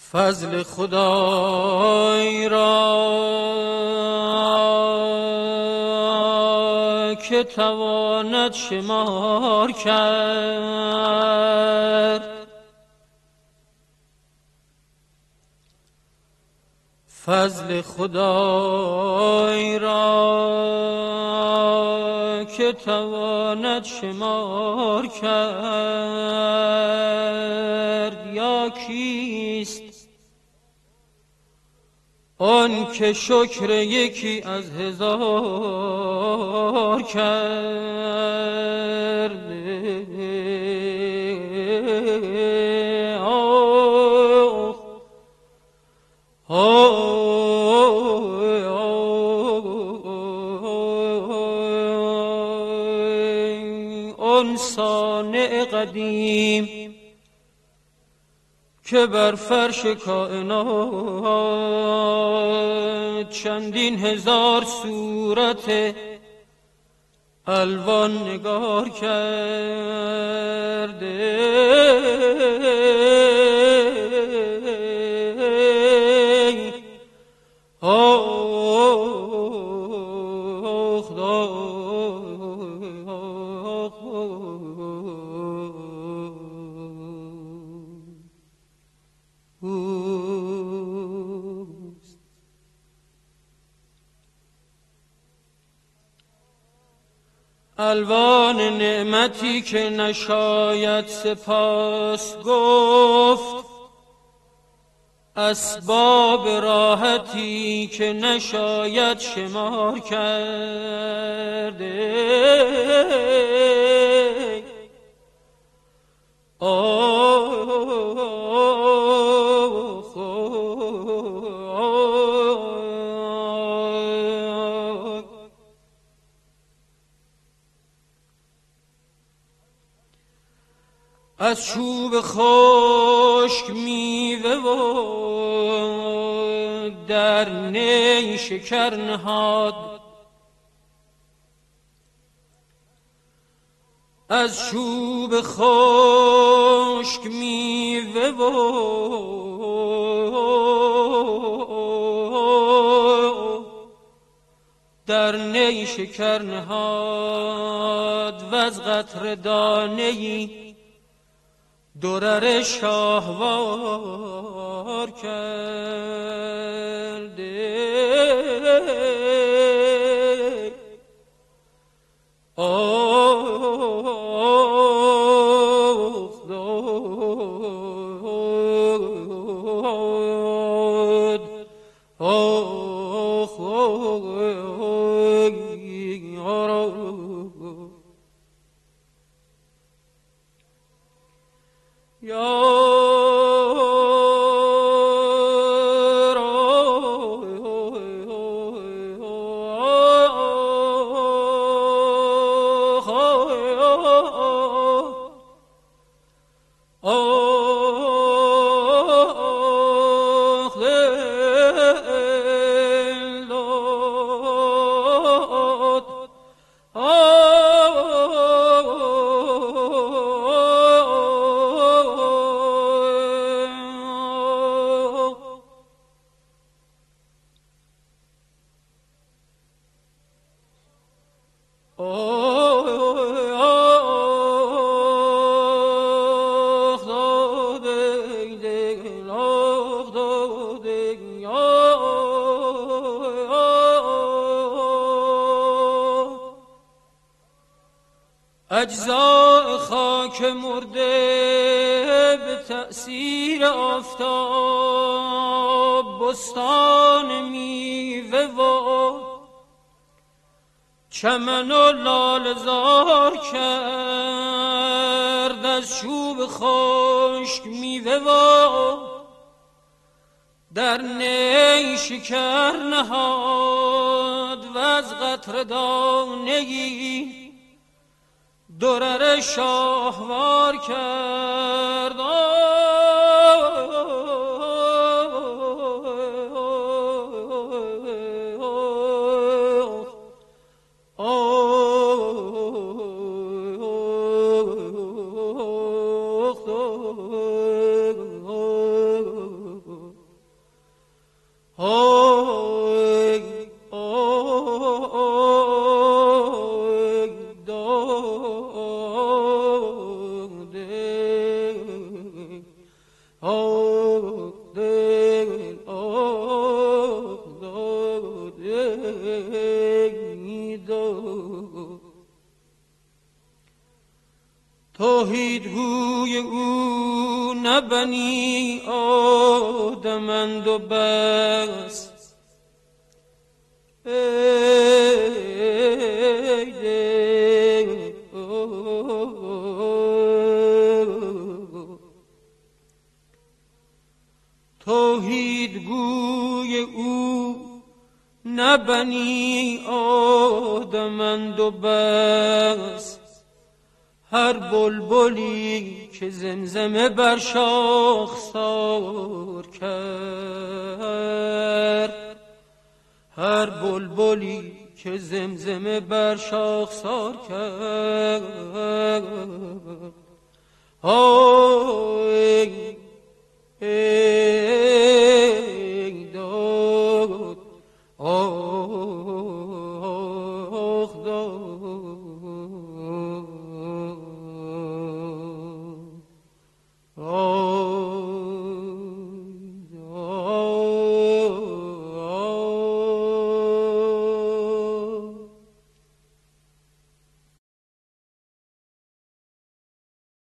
فضل خدای را که تواند شمار کرد، فضل خدای را که تواند شمار کرد. یا کیست آن که شکر یکی از هزار کرد؟ آن صانع قدیم که بر فرش کائنات چندین هزار صورت الوان نگار کرده، الوان نعمتی که نشاید سپاس گفت، اسباب راحتی که نشاید شمار کرده. از چوب خشک میوه و در نی شکر نهاد، از چوب خشک میوه و در نی شکر نهاد، و از قطره دانه‌ای درر شاهوار کرده. اجزاء خاک مرده به تأثیر آفتاب بستان میوه و چمن و لاله‌زار کرد. از چوب خشک میوه و در نی شکر نهاد، و از قطره دانه‌ای درر شاهوار کرد. توحیدگوی او نه بنی آدمند و بس. توحیدگوی او نه بنی آدمند و بس. هر بلبلی که زمزمه بر شاخسار کرد، هر بلبلی که زمزمه بر شاخسار کرد، ای ای داد